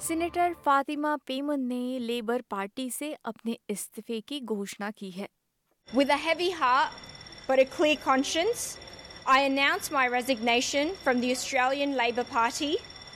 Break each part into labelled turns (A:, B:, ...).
A: Senator Fatima Peman ने labour party से अपने इस्तीफे की घोषणा की है।
B: With a heavy heart but a clear conscience, I announce my resignation from the Australian Labor Party.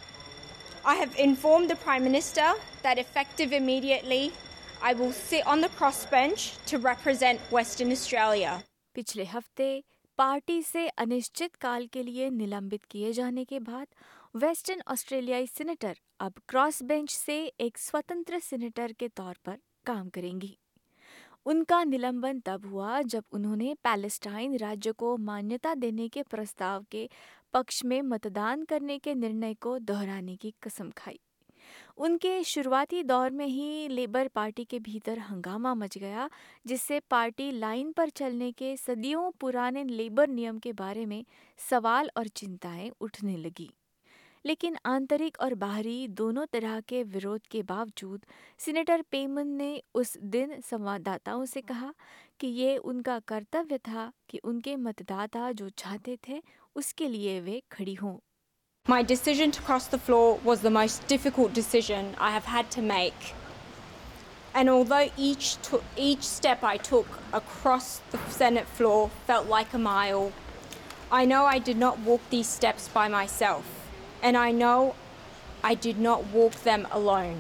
B: I have informed the Prime Minister that effective immediately, I will sit on the crossbench to represent Western Australia.
A: पिछले हफ्ते party से अनिश्चित काल के लिए निलंबित किए जाने के बाद वेस्टर्न ऑस्ट्रेलियाई सीनेटर अब क्रॉस बेंच से एक स्वतंत्र सीनेटर के तौर पर काम करेंगी। उनका निलंबन तब हुआ जब उन्होंने पैलेस्टाइन राज्य को मान्यता देने के प्रस्ताव के पक्ष में मतदान करने के निर्णय को दोहराने की कसम खाई। उनके शुरुआती दौर में ही लेबर पार्टी के भीतर हंगामा मच गया, जिससे पार्टी लाइन पर चलने के सदियों पुराने लेबर नियम के बारे में सवाल और चिंताएं उठने लगी। लेकिन आंतरिक और बाहरी दोनों तरह के विरोध के बावजूद सीनेटर पेमन ने उस दिन संवाददाताओं से कहा कि ये उनका कर्तव्य था कि उनके मतदाता जो चाहते थे उसके लिए वे खड़ी हों।
B: My decision to cross the floor was the most difficult decision I have had to make. And although each step I took across the Senate floor felt like a mile, I know I did not walk these steps by myself, and I know I did not walk them alone.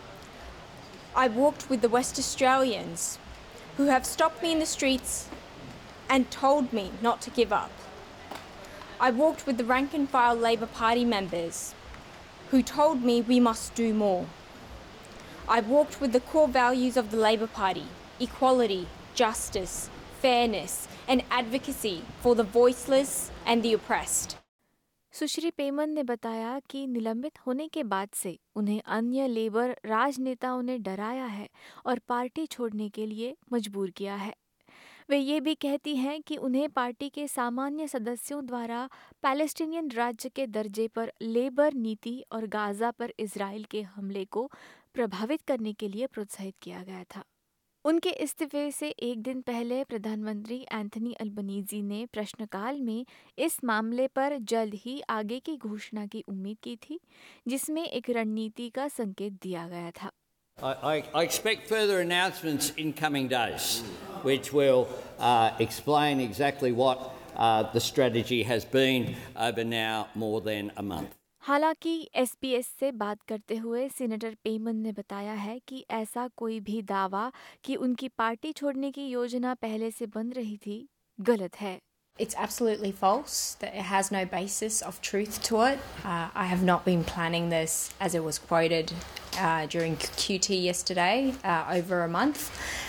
B: I walked with the West Australians who have stopped me in the streets and told me not to give up. I walked with the rank and file Labor Party members who told me we must do more. I walked with the core values of the Labor Party: equality, justice, fairness, and advocacy for the voiceless and the oppressed.
A: सुश्री पेमन ने बताया कि निलंबित होने के बाद से उन्हें अन्य लेबर राजनेताओं ने डराया है और पार्टी छोड़ने के लिए मजबूर किया है। वे ये भी कहती हैं कि उन्हें पार्टी के सामान्य सदस्यों द्वारा पैलेस्टीनियन राज्य के दर्जे पर लेबर नीति और गाजा पर इजराइल के हमले को प्रभावित करने के लिए प्रोत्साहित किया गया था। उनके इस्तीफे से एक दिन पहले प्रधानमंत्री एंथनी अल्बनीजी ने प्रश्नकाल में इस मामले पर जल्द ही आगे की घोषणा की उम्मीद की थी, जिसमें एक रणनीति का संकेत दिया गया था।
C: I expect further announcements in coming days, which will explain exactly what the strategy has been over now more than a month.
A: हालांकि एसबीएस से बात करते हुए सीनेटर पेमन ने बताया है कि ऐसा कोई भी दावा कि उनकी पार्टी छोड़ने की योजना पहले से बन रही थी गलत है।
B: It's absolutely false. That it has no basis of truth to it. I have not been planning this as it was quoted during QT yesterday, over a month.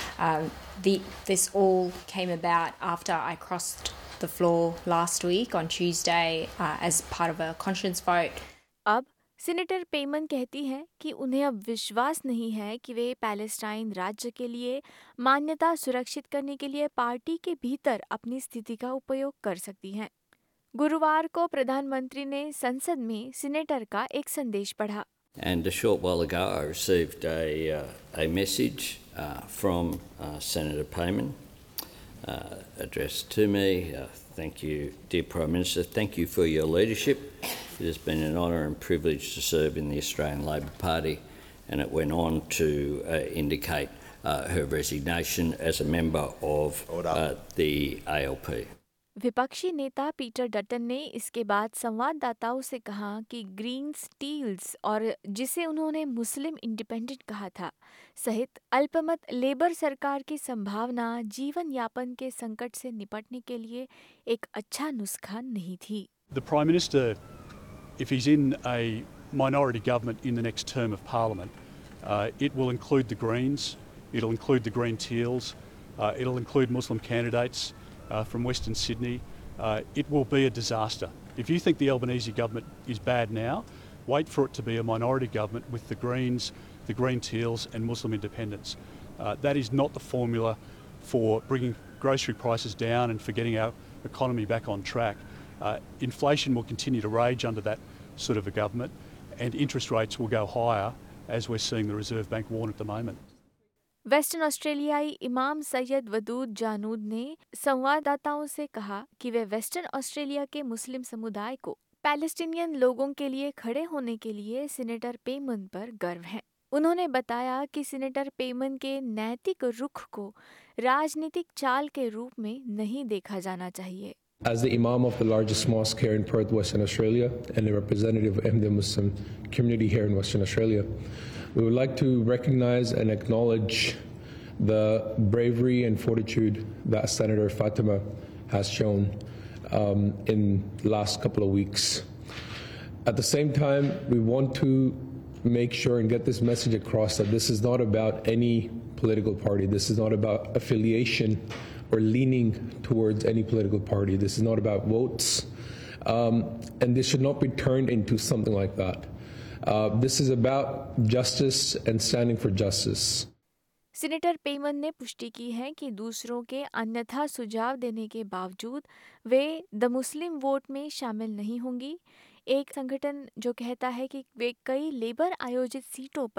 B: This all came about after I crossed the floor last week on Tuesday as part of a conscience vote.
A: अब senator Payman कहती हैं कि उन्हें अब विश्वास नहीं है कि वे पैलेस्टाइन राज्य के लिए मान्यता सुरक्षित करने के लिए पार्टी के भीतर अपनी स्थिति का उपयोग कर सकती हैं। गुरुवार को प्रधानमंत्री ने संसद में सीनेटर का एक संदेश पढ़ा।
C: And a short while ago, I received a message from Senator Payman addressed to me. Thank you, dear Prime Minister. Thank you for your leadership. It has been an honour and privilege to serve in the Australian Labor Party, and it went on to indicate her resignation as a member of the ALP.
A: विपक्षी नेता Peter Dutton ने इसके बाद संवाददाताओं से कहा कि green steels और जिसे उन्होंने मुस्लिम इंडिपेंडेंट कहा था सहित अल्पमत लेबर सरकार की संभावना जीवन यापन के संकट से निपटने के लिए एक अच्छा नुस्खा नहीं थी।
D: The Prime Minister, if he's in a minority government in the next term of Parliament, it will include the Greens, it'll include the Green Teals, it'll include Muslim candidates from Western Sydney. It will be a disaster. If you think the Albanese government is bad now, wait for it to be a minority government with the Greens, the Green Teals and Muslim independents. That is not the formula for bringing grocery prices down and for getting our economy back on track. Inflation will continue to rage under that sort of a government, and interest rates will go higher, as we're seeing the Reserve Bank warn at the moment.
A: Western ऑस्ट्रेलियाई इमाम सैयद वदूद जानूद ने संवाददाताओं से कहा कि वे western Australia के मुस्लिम समुदाय को पैलेस्टीनियन लोगों के लिए खड़े होने के लिए सीनेटर पेमन पर गर्व है। उन्होंने बताया कि सीनेटर पेमन के नैतिक रुख को राजनीतिक चाल के रूप में नहीं देखा जाना चाहिए।
E: As the Imam of the largest mosque here in Perth, Western Australia, and a representative of the Muslim community here in Western Australia, we would like to recognize and acknowledge the bravery and fortitude that Senator Fatima has shown in the last couple of weeks. At the same time, we want to make sure and get this message across that this is not about any political party. This is not about affiliation or leaning towards any political party. This is not about votes. And this should not be turned into something like that. This is about justice and standing for justice.
A: Senator Payman ने पुष्टि की है कि दूसरों के अन्यथा सुझाव देने के बावजूद वे द मुस्लिम वोट में शामिल नहीं होंगी, एक संगठन जो कहता है कि वे कई लेबर आयोजित सीटों पर